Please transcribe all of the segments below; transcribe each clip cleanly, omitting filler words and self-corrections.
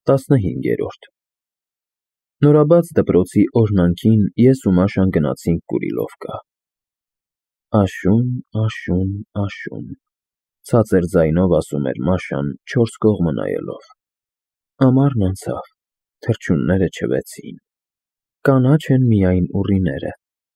15-րդ Նորաբաց դպրոցի օրհնանքին ես ու Մաշան գնացինք Կուրիլովկա։ Աշուն, աշուն, աշուն, ցածր ձայնով ասում էր Մաշան, չորս կողմը նայելով։ Ամառն անցավ, թռչունները չվեցին, կանաչ են միայն ուռիները։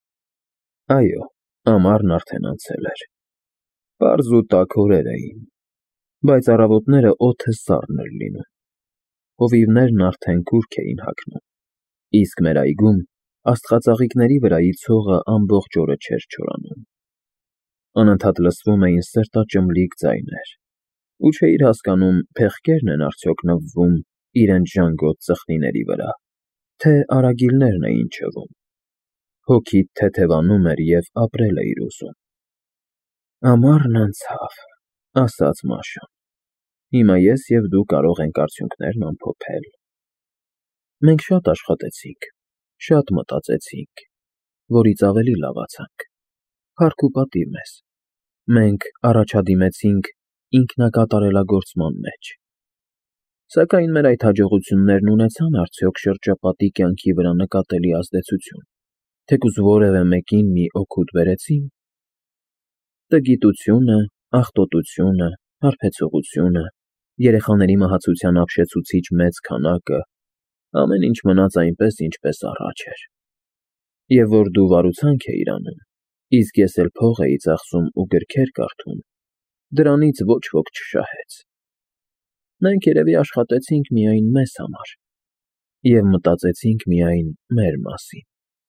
Այո, ամառն արդեն անցել էր։ Պարզ ու տաք օրեր էին, բայց առավոտները օդը սառն էր լինում։ Հովիվներն արդեն կուրք էին հագնում, իսկ մեր այգում աստղածաղիկների վրայից հողը ամբողջ օրը չէր չորանում։ Անընդհատ լսվում էին սրտաճմլիկ ձայներ, ու չէիր հասկանում փեղկե՞րն են արդյոք նվվում իրենց ժանգոտ ծխնիների վրա, թե արագիլներն էին չվում։ Հոգիդ թեթևանում էր և ապրել էիր ուզում։ Ամառն անցավ, ասաց Մաշան, հիմա ես և դու կարող ենք արդյունքներն ամփոփել։ Մենք շատ աշխատեցինք, շատ մտածեցինք, որից ավելի լավացանք։ Փառք ու պատիվ մեզ։ Մենք առաջադիմեցինք ինքնակատարելագործման մեջ։ Սակայն մեր այդ հաջողություններն ունեցան արդյոք շրջապատի կյանքի վրա նկատելի ազդեցություն, թեկուզ որևէ մեկին մի օգուտ բերեցին։ Տգիտությունը, աղտոտությունը, հարբեցողությունը, երեխաների մահացության ապշեցուցիչ մեծ քանակը, ամեն ինչ մնաց այնպես, ինչպես առաջ էր։ Եվ որ դու վարուցանք էիր անում, իսկ ես էլ փող էի ծախսում ու գրքեր կարդում, դրանից ոչ ոք չշահեց։ Մենք երևի աշխատեցինք միայն մեզ համար և մտածեցինք միայն մեր մասին։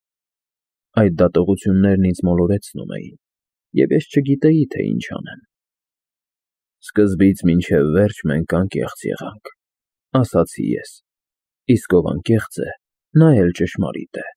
Այդ դատողություններն ինձ մոլորեցնում էին, և ես չգիտեի, թե ինչ անեմ։ Սկզբից մինչև վերջ մենք անկեղծ եղանք, ասացի ես, իսկ ով անկեղծ է, նա էլ ճշմարիտ է։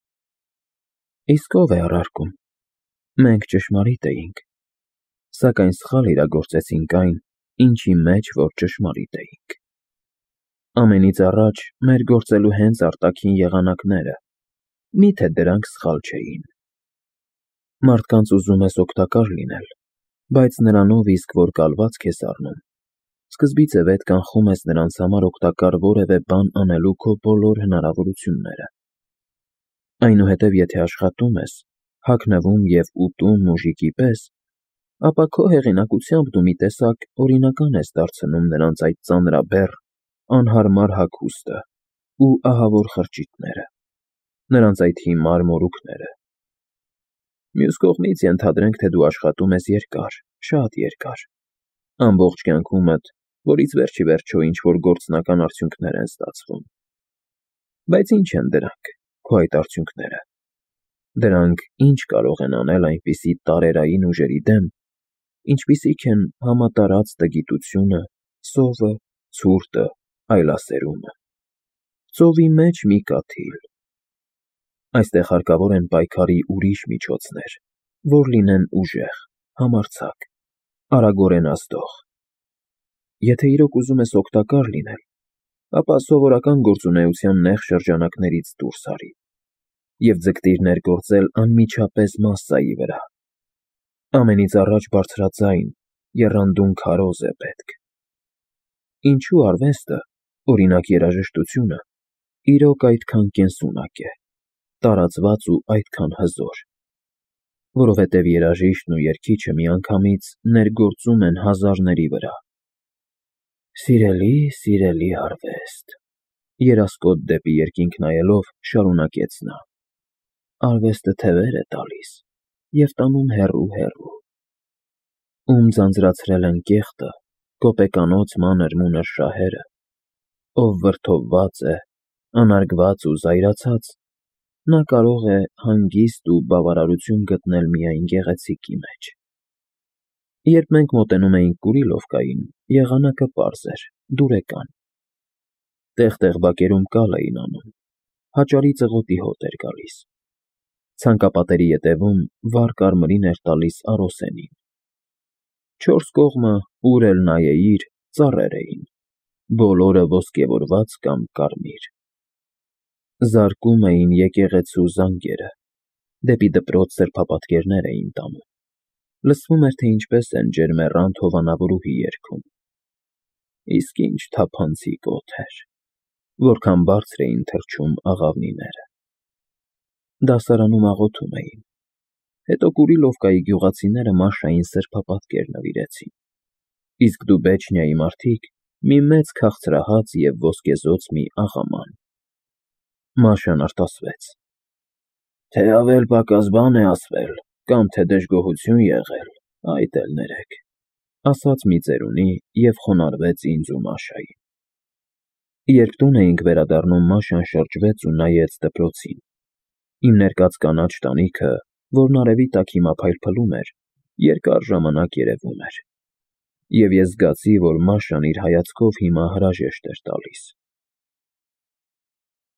Իսկ ով է առարկում։ Մենք ճշմարիտ էինք, սակայն սխալ իրագործեցինք այն, ինչի մեջ որ ճշմարիտ էինք։ Ամենից առաջ մեր գործելու հենց արտաքին եղանակները, միթե դրանք սխալ չէին։ Մարդկանց ուզում ես օգտակար լինել, բայց նրանով իսկ որ կալվածք ես առնում, սկզբից է վետ կանխում ես նրանց համար օգտակար որևէ բան անելու քո բոլոր հնարավորությունները։ Այնուհետև եթե աշխատում ես, հագնվում և ուտում մուժիկի պես, ապա քո հեղինակությամբ դու մի տեսակ օրինական ես դարձնում նրանց այդ ծանրաբեռ, անհարմար հագուստը ու ահավոր խրճիթները, նրանց այդ հիմար մորուքները։ Մյուս կողմից ենթադրենք, թե դու աշխատում ես երկար, շատ երկար, ամբողջ կյանքումդ, որից վերջ ի վերջո ինչ-որ գործնական արդյունքներ են ստացվում։ Բայց ինչ են դրանք, քո այդ արդյունքները։ Դրանք ինչ կարող են անել այնպիսի տարերային ուժերի դեմ, ինչպիսիք են համատարած տգիտությունը, սովը, ցուրտը, այլասերումը։ Ծովի մեջ մի կաթիլ։ Այստեղ հարկավոր են պայքարի ուրիշ միջոցներ, որ լինեն ուժեղ, համարձակ, արագորեն ազդող։ Եթե իրոք ուզում ես օգտակար լինել, ապա սովորական գործունեության նեղ շրջանակներից դուրս արի և ձգտիր ներգործել անմիջապես մասսայի վրա։ Ամենից առաջ բարձրաձայն, եռանդուն քարոզ է պետք։ Ինչու արվեստը, օրինակ երաժշտությունը, իրոք այդքան կենսունակ է, տարածված ու այդքան հզոր։ Որովհետև երաժիշտն ու երգիչը միանգամից ներգործում են հազարների վրա։ Սիրելի, սիրելի արվեստ, երասկոտ դեպի երկինք նայելով շարունակեց նա, արվեստը թևեր է տալիս և տանում հեռու։ Ում ձանձրացրել են կեղտը, կոպեկանոց մանր-մունր շահերը, ով վրդովված է, անարգված ու զայրացած, նա կարող է հանգիստ ու բավարարություն գտնել միայն գեղեցիկի մեջ։ Երբ մենք մոտենում էինք Կուրիլովկային, եղանակը պարզ էր, դուրեկան։ Տեղ-տեղ բակերում կալ էին անում, հաճարի ծղոտի հոտ էր գալիս։ Ցանկապատերի ետևում վառ կարմիրին էր տալիս առօսենին։ Չորս կողմը, ուր էլ նայեիր, ծառեր էին, բոլորը ոսկեվորված կամ կարմիր։ Զարկում էին եկեղեցու զանգերը, դեպի դպրոց սրբապատկերներ էին տանում։ Լսվում էր, թե ինչպես են ջերմեռանդ հովանավորուհի երգում։ Իսկ ինչ թափանցիկ օդ էր։ որքան բարձր էին թռչում աղավնիները։ Դասարանում աղոթում էին։ Հետո Կուրիլովկայի գյուղացիները Մաշային սրբապատկեր նվիրեցին, իսկ Դուբեչնիայի մարդիկ մի մեծ քաղցրահաց և ոսկեզօծ մի աղաման։ Մաշան արտասվեց. «Թե ավել պակաս բան է ասվել, կամ թե դժգոհություն եղել, այդ էլ ներեք», ասաց մի ծերունի և խոնարհվեց ինձ ու Մաշային։ Երբ տուն էինք վերադառնում, Մաշան շրջվեց ու նայեց դպրոցին։ Իմ ներկած կանաչ տանիքը, որն արևի տակ հիմա փայլփլում էր, երկար ժամանակ երևում էր, և ես զգացի, որ Մաշան իր հայացքով հիմա հրաժեշտ էր տալիս։